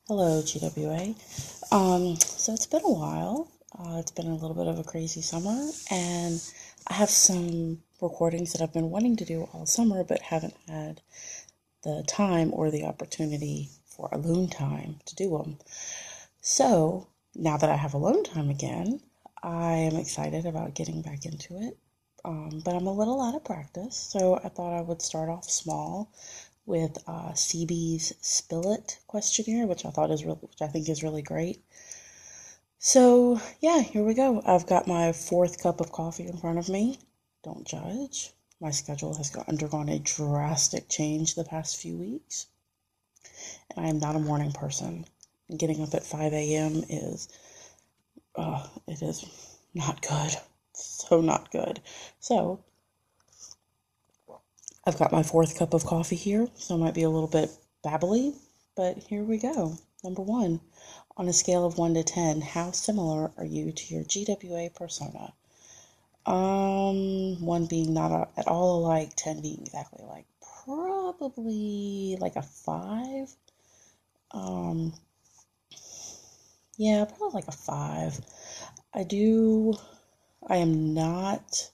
Hello, GWA. So it's been a while. It's been a little bit of a crazy summer, and I have some recordings that I've been wanting to do all summer, but haven't had the time or the opportunity for alone time to do them. So now that I have alone time again, I am excited about getting back into it. But I'm a little out of practice, so I thought I would start off small with CB's Spill It questionnaire, which I think is really great. So yeah, here we go. I've got my fourth cup of coffee in front of me. Don't judge. My schedule has undergone a drastic change the past few weeks, and I am not a morning person. Getting up at 5 a.m. it is not good. So not good. So I've got my fourth cup of coffee here, so I might be a little bit babbly, but here we go. Number one, on a scale of 1 to 10, how similar are you to your GWA persona? 1 being not at all alike, 10 being exactly alike. Probably like a 5. Um, yeah, probably like a 5. I am not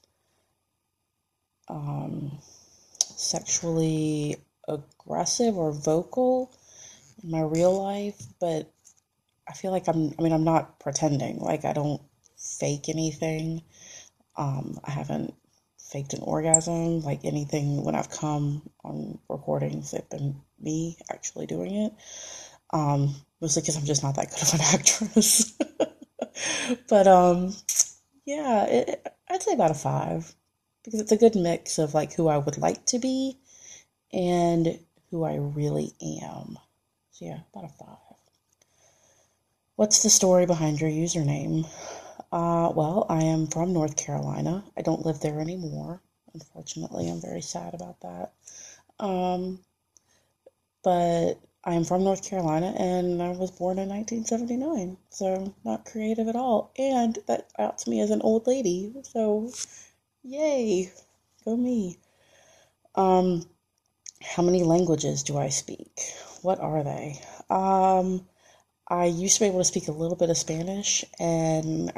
sexually aggressive or vocal in my real life, but I feel like I'm not pretending. Like, I don't fake anything. I haven't faked an orgasm, like anything when I've come on recordings, it's been me actually doing it. Mostly because I'm just not that good of an actress. But yeah, I'd say about a 5 because it's a good mix of like who I would like to be and who I really am. So yeah, about a 5. What's the story behind your username? Well, I am from North Carolina. I don't live there anymore. Unfortunately, I'm very sad about that. Um, but I am from North Carolina and I was born in 1979. So, not creative at all. And that outs me as an old lady. So, yay. Go me. Um, how many languages do I speak? What are they? I used to be able to speak a little bit of Spanish, and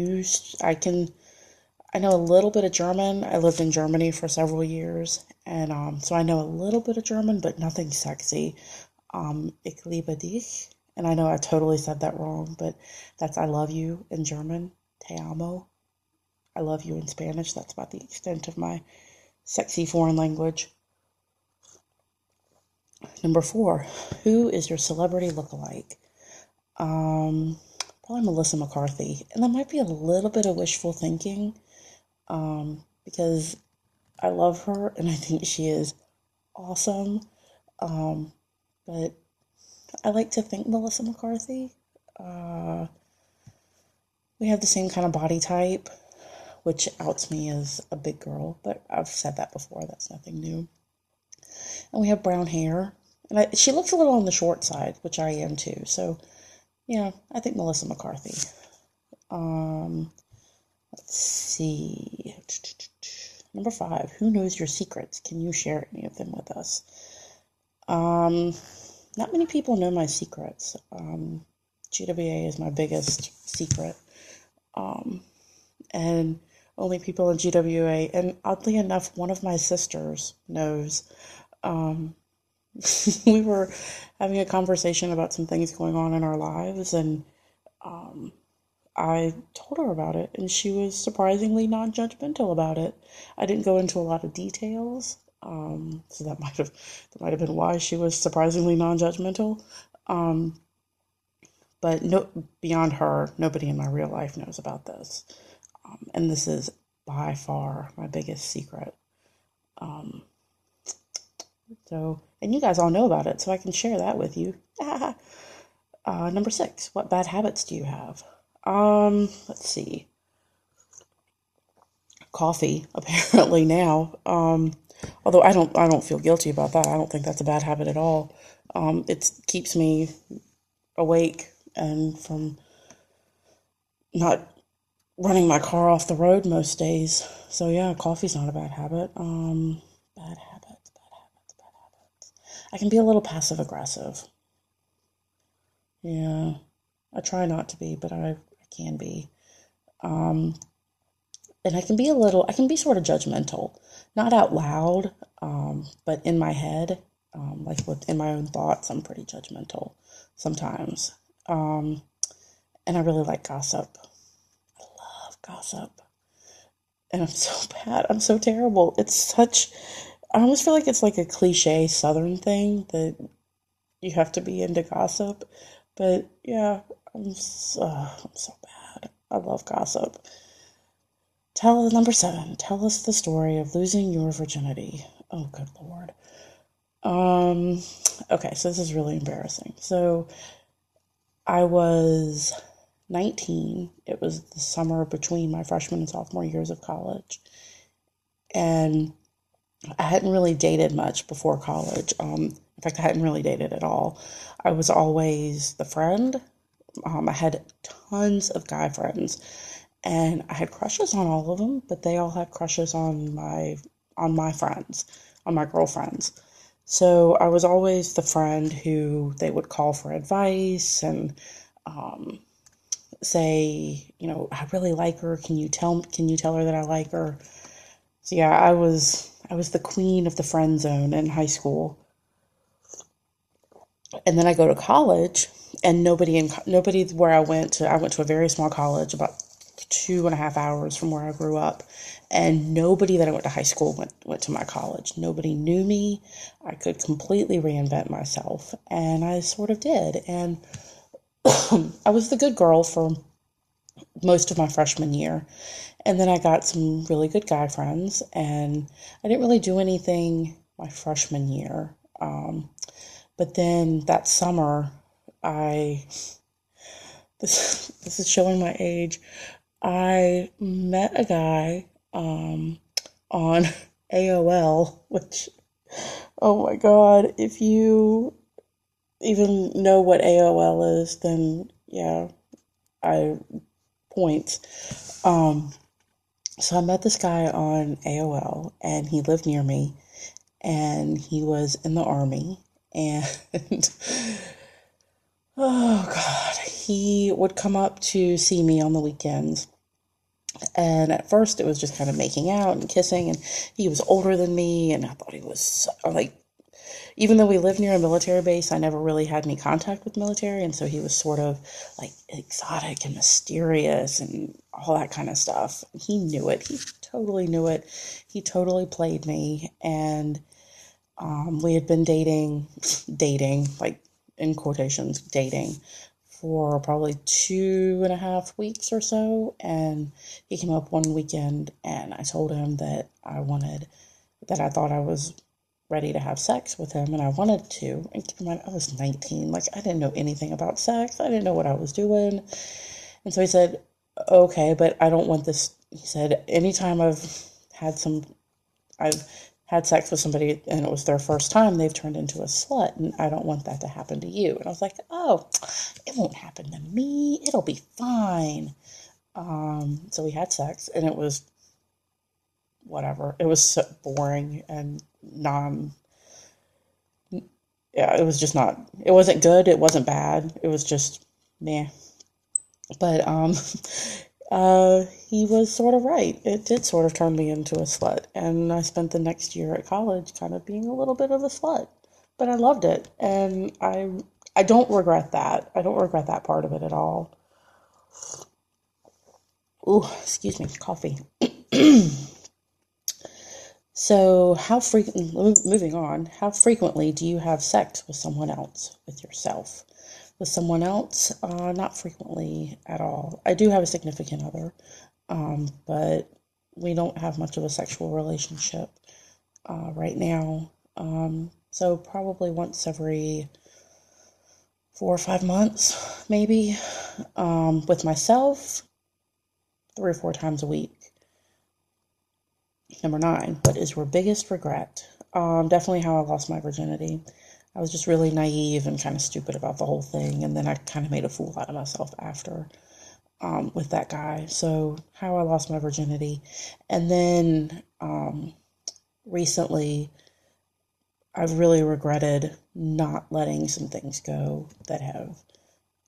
I know a little bit of German. I lived in Germany for several years, and so I know a little bit of German, but nothing sexy. Ich liebe dich, and I know I totally said that wrong, but that's I love you in German. Te amo. I love you in Spanish. That's about the extent of my sexy foreign language. Number 4, who is your celebrity lookalike? Um, Probably Melissa McCarthy. And that might be a little bit of wishful thinking, because I love her and I think she is awesome. But I like to think Melissa McCarthy. Uh, we have the same kind of body type, which outs me as a big girl, but I've said that before. That's nothing new. And we have brown hair. And she looks a little on the short side, which I am too. So, yeah, I think Melissa McCarthy. Um, let's see. Number 5, who knows your secrets? Can you share any of them with us? Not many people know my secrets. GWA is my biggest secret. And only people in GWA, and oddly enough, one of my sisters knows. We were having a conversation about some things going on in our lives, and I told her about it, and she was surprisingly non-judgmental about it. I didn't go into a lot of details, so that might have been why she was surprisingly non-judgmental. But no, beyond her, nobody in my real life knows about this, and this is by far my biggest secret. So, and you guys all know about it, so I can share that with you. Number 6, what bad habits do you have? Let's see. Coffee, apparently now. Although I don't feel guilty about that. I don't think that's a bad habit at all. It keeps me awake and from not running my car off the road most days. So yeah, coffee's not a bad habit. Bad habits, bad habits, bad habits. I can be a little passive aggressive. Yeah, I try not to be, but I can be. Um, and I can be sort of judgmental, not out loud, but in my head, like within my own thoughts, I'm pretty judgmental sometimes. Um, and I really like gossip. I love gossip. And I'm so bad. I'm so terrible. I almost feel like it's like a cliche Southern thing that you have to be into gossip. But yeah, I'm so bad. I love gossip. Number 7. Tell us the story of losing your virginity. Oh, good Lord. Um, okay, so this is really embarrassing. So I was 19. It was the summer between my freshman and sophomore years of college. And I hadn't really dated much before college. In fact, I hadn't really dated at all. I was always the friend. I had tons of guy friends, and I had crushes on all of them, but they all had crushes on my friends, on my girlfriends. So I was always the friend who they would call for advice and um, say, I really like her. Can you tell her that I like her? So yeah, I was the queen of the friend zone in high school. And then I go to college, and nobody where I went to a very small college, about 2.5 hours from where I grew up, and nobody that I went to high school went to my college. Nobody knew me. I could completely reinvent myself, and I sort of did. And I was the good girl for most of my freshman year. And then I got some really good guy friends, and I didn't really do anything my freshman year. But then that summer, I this is showing my age. I met a guy on AOL, which, oh my God, if you even know what AOL is, then yeah, I points. So I met this guy on AOL, and he lived near me, and he was in the army, and oh God, he would come up to see me on the weekends. And at first, it was just kind of making out and kissing, and he was older than me, and I thought he was like, even though we lived near a military base, I never really had any contact with military, and so he was sort of like exotic and mysterious and all that kind of stuff. He knew it. He totally knew it. He totally played me, and we had been dating, like in quotations, dating for probably 2.5 weeks or so. And he came up one weekend, and I told him that I thought I was ready to have sex with him, and I wanted to. And keep in mind, I was 19. Like, I didn't know anything about sex. I didn't know what I was doing. And so he said, okay, but I don't want this. He said, anytime had some, I've had sex with somebody and it was their first time, they've turned into a slut, and I don't want that to happen to you. And I was like, oh, it won't happen to me. It'll be fine. So we had sex, and it was whatever. It was so boring and yeah, it was just not, it wasn't good. It wasn't bad. It was just meh. But he was sort of right. It did sort of turn me into a slut, and I spent the next year at college kind of being a little bit of a slut. But I loved it, and I don't regret that. I don't regret that part of it at all. Ooh, excuse me, coffee. So, moving on, how frequently do you have sex with someone else, with yourself? With someone else, not frequently at all. I do have a significant other, but we don't have much of a sexual relationship right now. So probably once every 4 or 5 months, maybe. With myself, 3 or 4 times a week. Number 9, what is your biggest regret? Definitely how I lost my virginity. I was just really naive and kind of stupid about the whole thing, and then I kind of made a fool out of myself after with that guy. So, how I lost my virginity. And then recently, I've really regretted not letting some things go that have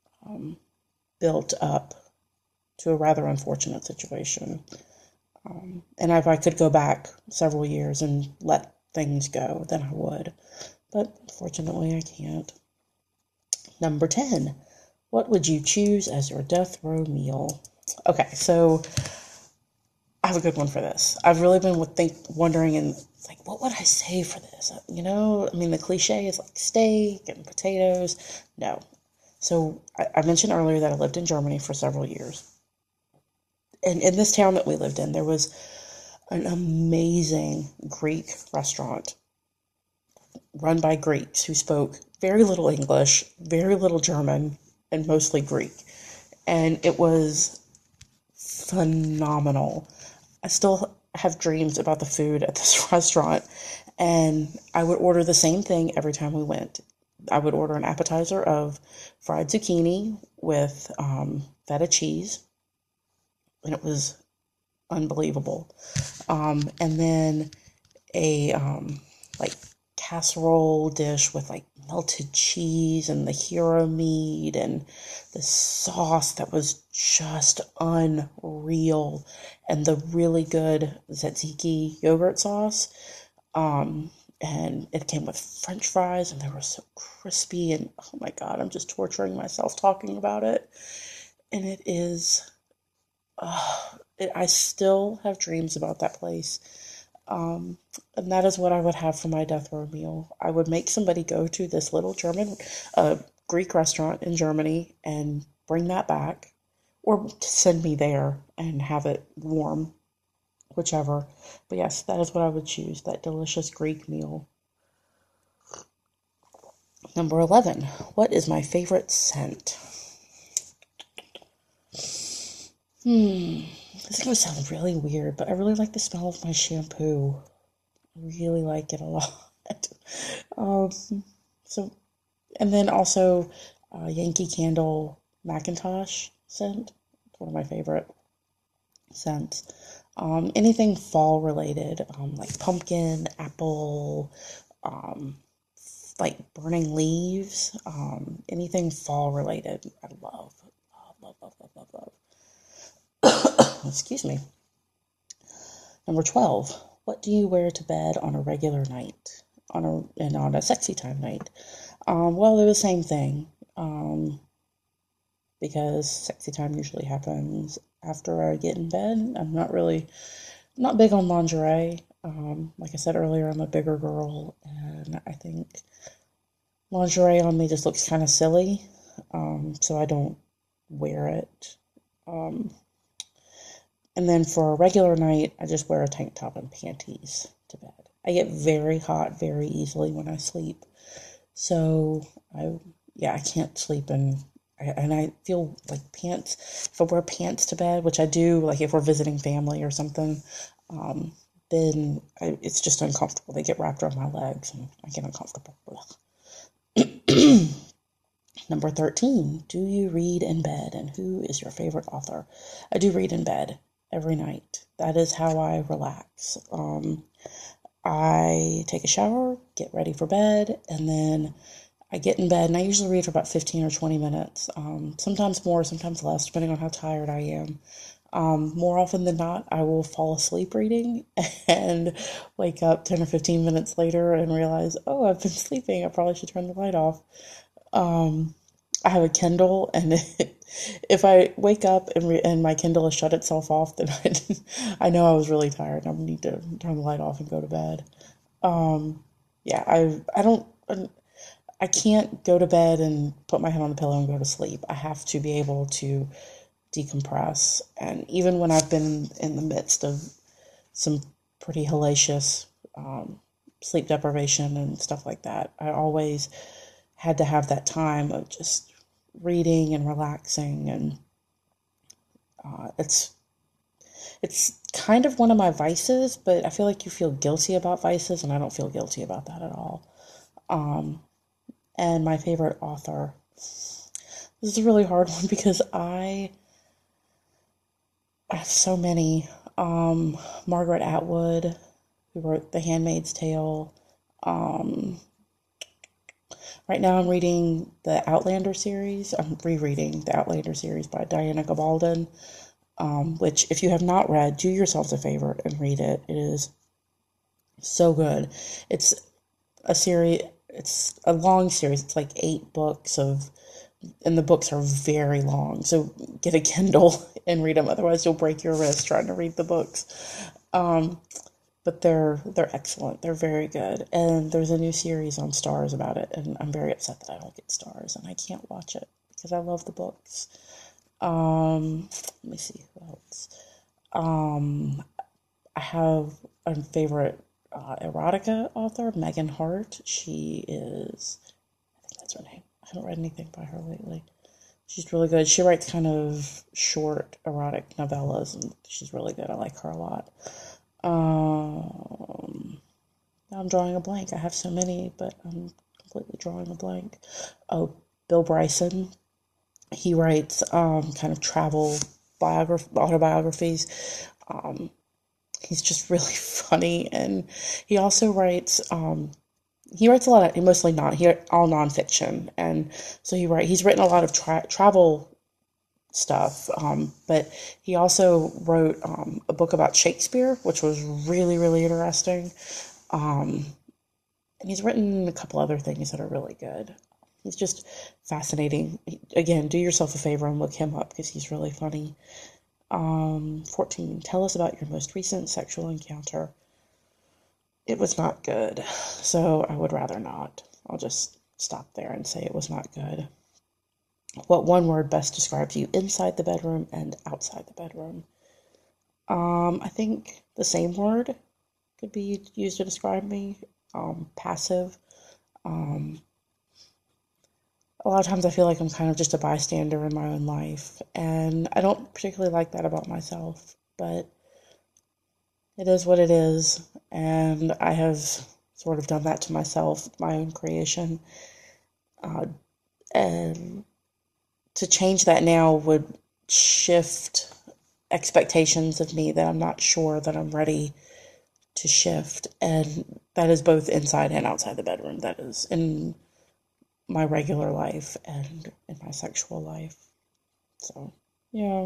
built up to a rather unfortunate situation. And if I could go back several years and let things go, then I would. But unfortunately, I can't. Number 10. What would you choose as your death row meal? Okay, so I have a good one for this. I've really been wondering and like, what would I say for this? I mean, the cliche is like steak and potatoes. No. So I mentioned earlier that I lived in Germany for several years. And in this town that we lived in, there was an amazing Greek restaurant run by Greeks who spoke very little English, very little German, and mostly Greek. And it was phenomenal. I still have dreams about the food at this restaurant, and I would order the same thing every time we went. I would order an appetizer of fried zucchini with feta cheese, and it was unbelievable. And then a like casserole dish with like melted cheese and the hero meat and the sauce that was just unreal, and the really good tzatziki yogurt sauce. And it came with French fries, and they were so crispy. And oh my God, I'm just torturing myself talking about it. And it is, I still have dreams about that place. And that is what I would have for my death row meal. I would make somebody go to this little Greek restaurant in Germany and bring that back, or send me there and have it warm, whichever. But yes, that is what I would choose, that delicious Greek meal. Number 11, what is my favorite scent? This is going to sound really weird, but I really like the smell of my shampoo. I really like it a lot. um, so, and then also Yankee Candle Macintosh scent. It's one of my favorite scents. Anything fall related, like pumpkin, apple, like burning leaves, anything fall related, I love, love, love, love, love, love, love. Excuse me. Number 12. What do you wear to bed on a regular night? On a sexy time night? Well, they're the same thing. Because sexy time usually happens after I get in bed. Not big on lingerie. Like I said earlier, I'm a bigger girl, and I think lingerie on me just looks kind of silly. So I don't wear it. And then for a regular night, I just wear a tank top and panties to bed. I get very hot very easily when I sleep. So I can't sleep and I feel like pants, if I wear pants to bed, which I do, like if we're visiting family or something, then it's just uncomfortable. They get wrapped around my legs and I get uncomfortable. Number 13, do you read in bed, and who is your favorite author? I do read in bed every night. That is how I relax. I take a shower, get ready for bed, and then I get in bed, and I usually read for about 15 or 20 minutes. Sometimes more, sometimes less, depending on how tired I am. More often than not, I will fall asleep reading and wake up 10 or 15 minutes later and realize, oh, I've been sleeping. I probably should turn the light off. I have a Kindle, and if I wake up and my Kindle has shut itself off, then I know I was really tired and I need to turn the light off and go to bed. Yeah, I can't go to bed and put my head on the pillow and go to sleep. I have to be able to decompress. And even when I've been in the midst of some pretty hellacious sleep deprivation and stuff like that, I always had to have that time of just reading and relaxing. And it's kind of one of my vices, but I feel like you feel guilty about vices, and I don't feel guilty about that at all. And my favorite author. This is a really hard one because I have so many. Margaret Atwood, who wrote The Handmaid's Tale. Right now I'm reading the Outlander series. I'm rereading the Outlander series by Diana Gabaldon, which if you have not read, do yourselves a favor and read it. It is so good. It's a series, it's a long series. It's like 8 books and the books are very long. So get a Kindle and read them. Otherwise you'll break your wrist trying to read the books. But they're excellent. They're very good. And there's a new series on Stars about it, and I'm very upset that I don't get Stars and I can't watch it because I love the books. Let me see who else. I have a favorite erotica author, Megan Hart. I think that's her name. I haven't read anything by her lately. She's really good. She writes kind of short erotic novellas, and she's really good. I like her a lot. Now I'm drawing a blank. I have so many, but I'm completely drawing a blank. Oh, Bill Bryson. He writes kind of travel autobiographies. He's just really funny, and he also writes. He writes a lot of mostly all nonfiction, and so he's written a lot of travel stuff. But he also wrote a book about Shakespeare, which was really, really interesting. And he's written a couple other things that are really good. He's just fascinating. Again, do yourself a favor and look him up because he's really funny. 14. Tell us about your most recent sexual encounter. It was not good, so I would rather not. I'll just stop there and say it was not good. What one word best describes you inside the bedroom and outside the bedroom? I think the same word could be used to describe me. Passive. Um, a lot of times I feel like I'm kind of just a bystander in my own life, and I don't particularly like that about myself, but it is what it is, and I have sort of done that to myself, my own creation, and to change that now would shift expectations of me that I'm not sure that I'm ready to shift, and that is both inside and outside the bedroom. That is in my regular life and in my sexual life. So, yeah,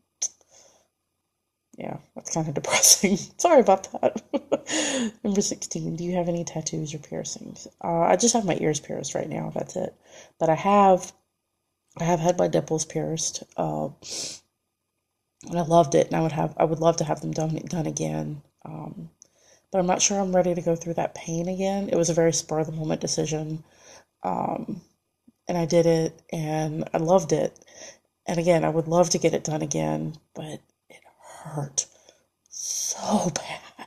yeah, that's kind of depressing. Sorry about that. Number 16, do you have any tattoos or piercings? I just have my ears pierced right now. That's it. But I have had my nipples pierced, and I loved it. And I would love to have them done again. But I'm not sure I'm ready to go through that pain again. It was a very spur of the moment decision. And I did it and I loved it. And again, I would love to get it done again, but it hurt so bad.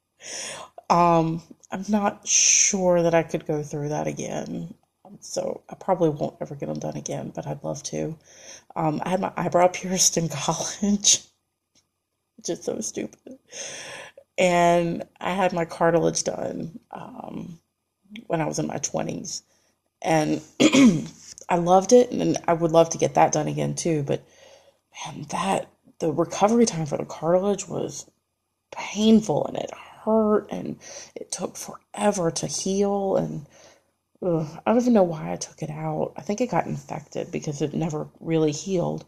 I'm not sure that I could go through that again. So I probably won't ever get them done again, but I'd love to. I had my eyebrow pierced in college, which is so stupid. And I had my cartilage done when I was in my 20s. And I loved it, and I would love to get that done again too. But man, the recovery time for the cartilage was painful, and it hurt, and it took forever to heal. And I don't even know why I took it out. I think it got infected because it never really healed.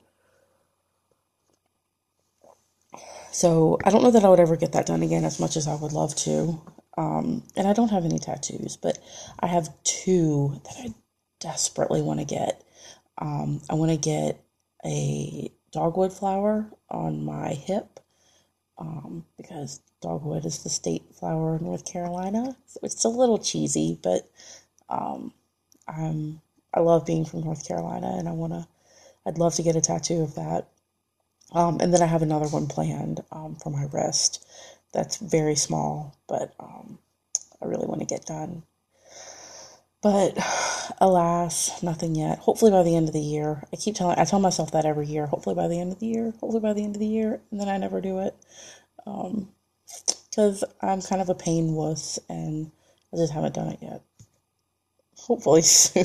So I don't know that I would ever get that done again as much as I would love to. And I don't have any tattoos, but I have two that I desperately want to get. I want to get a dogwood flower on my hip because dogwood is the state flower of North Carolina. So it's a little cheesy, but um, I love being from North Carolina, and I'd love to get a tattoo of that. And then I have another one planned for my wrist that's very small, but I really want to get done. But alas, nothing yet. Hopefully by the end of the year. I tell myself that every year. Hopefully by the end of the year. Hopefully by the end of the year, and then I never do it because I'm kind of a pain wuss, and I just haven't done it yet. Hopefully soon.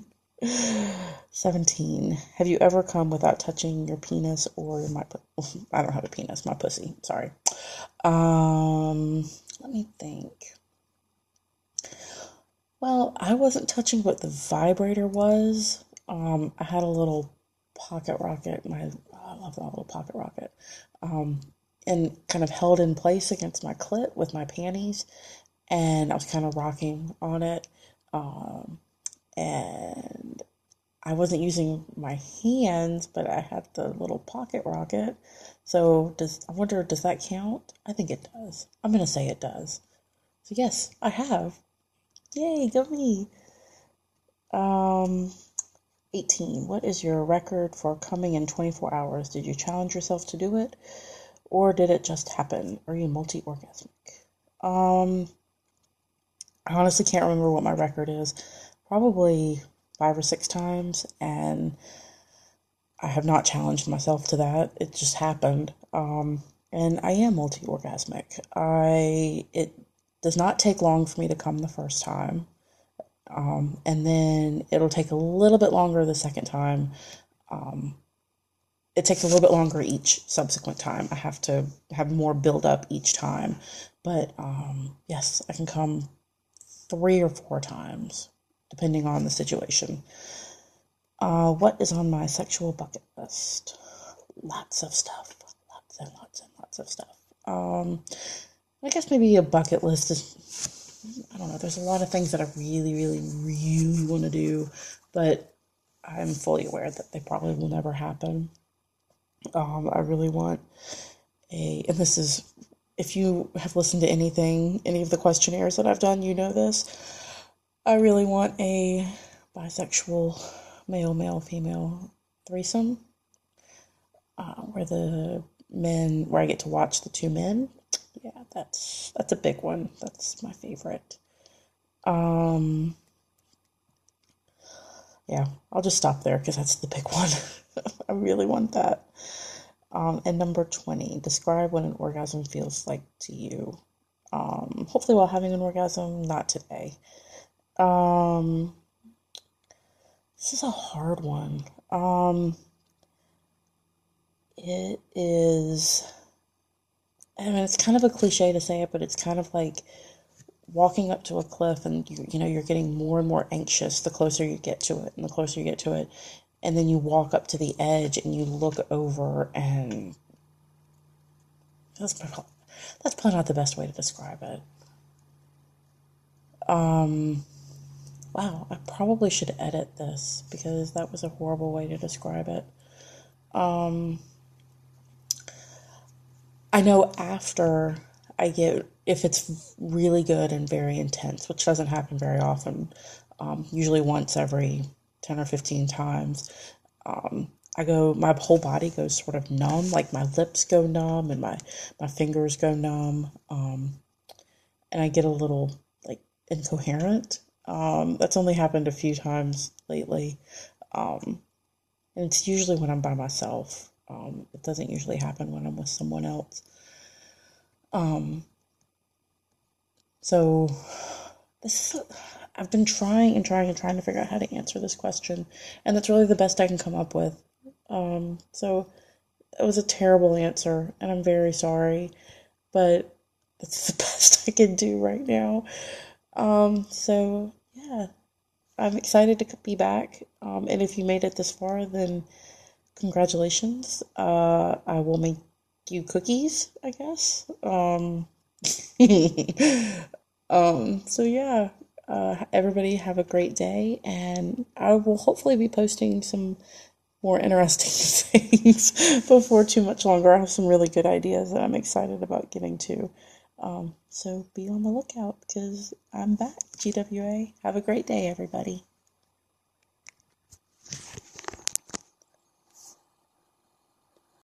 17. Have you ever come without touching your penis or I don't have a penis, my pussy. Sorry. Let me think. Well, I wasn't touching what the vibrator was. I had a little pocket rocket. I love that little pocket rocket. Um, and kind of held in place against my clit with my panties, and I was kind of rocking on it. Um, and I wasn't using my hands, but I had the little pocket rocket. So I wonder, does that count? I think it does. I'm gonna say it does. So yes, I have. Yay, go me. Um, 18. What is your record for coming in 24 hours? Did you challenge yourself to do it? Or did it just happen? Are you multi-orgasmic? Um, I honestly can't remember what my record is. Probably 5 or 6 times, and I have not challenged myself to that. It just happened. And I am multi-orgasmic. It does not take long for me to come the first time. And then it'll take a little bit longer the second time. Um, it takes a little bit longer each subsequent time. I have to have more build up each time. But yes, I can come 3 or 4 times, depending on the situation. What is on my sexual bucket list? Lots of stuff. Lots and lots and lots of stuff. I guess maybe a bucket list is, I don't know, there's a lot of things that I really, really, really want to do, but I'm fully aware that they probably will never happen. I really want and this is, if you have listened to any of the questionnaires that I've done, you know this. I really want a bisexual male, female threesome, where I get to watch the two men. Yeah, that's a big one. That's my favorite. Um, yeah, I'll just stop there because that's the big one. I really want that. And number 20, describe what an orgasm feels like to you. Hopefully while having an orgasm, not today. Um, this is a hard one. It is, I mean, it's kind of a cliche to say it, but it's kind of like walking up to a cliff and you're getting more and more anxious the closer you get to it and the closer you get to it. And then you walk up to the edge and you look over, and that's probably not the best way to describe it. Wow, I probably should edit this because that was a horrible way to describe it. I know after if it's really good and very intense, which doesn't happen very often, usually once every 10 or 15 times, my whole body goes sort of numb, like my lips go numb and my fingers go numb, and I get a little like incoherent. That's only happened a few times lately, and it's usually when I'm by myself. It doesn't usually happen when I'm with someone else. So this is, I've been trying and trying and trying to figure out how to answer this question, and that's really the best I can come up with. So it was a terrible answer, and I'm very sorry, but it's the best I can do right now. So yeah, I'm excited to be back. And if you made it this far, then congratulations. I will make you cookies, I guess. So yeah, everybody have a great day, and I will hopefully be posting some more interesting things before too much longer. I have some really good ideas that I'm excited about getting to. So be on the lookout because I'm back. GWA. Have a great day, everybody.